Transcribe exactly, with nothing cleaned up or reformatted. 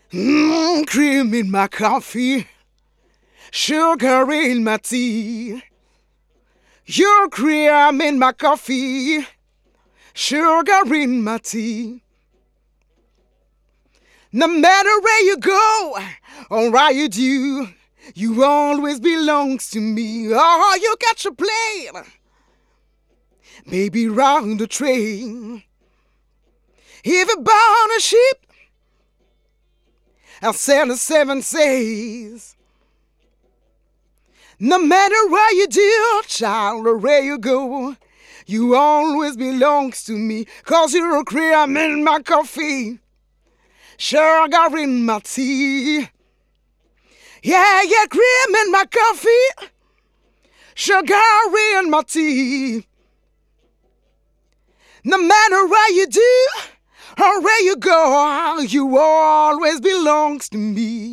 Mm, cream in my coffee, sugar in my tea. Your cream in my coffee, sugar in my tea. No matter where you go or what you do, you always belongs to me. Oh, you got your plane, maybe round the train. If you born a ship, I'll sail the seven seas. No matter what you do, child, or where you go, you always belongs to me. Cause you're a cream in my coffee, sugar in my tea. Yeah, yeah, cream in my coffee, sugar in my tea. No matter what you do or where you go, you always belongs to me.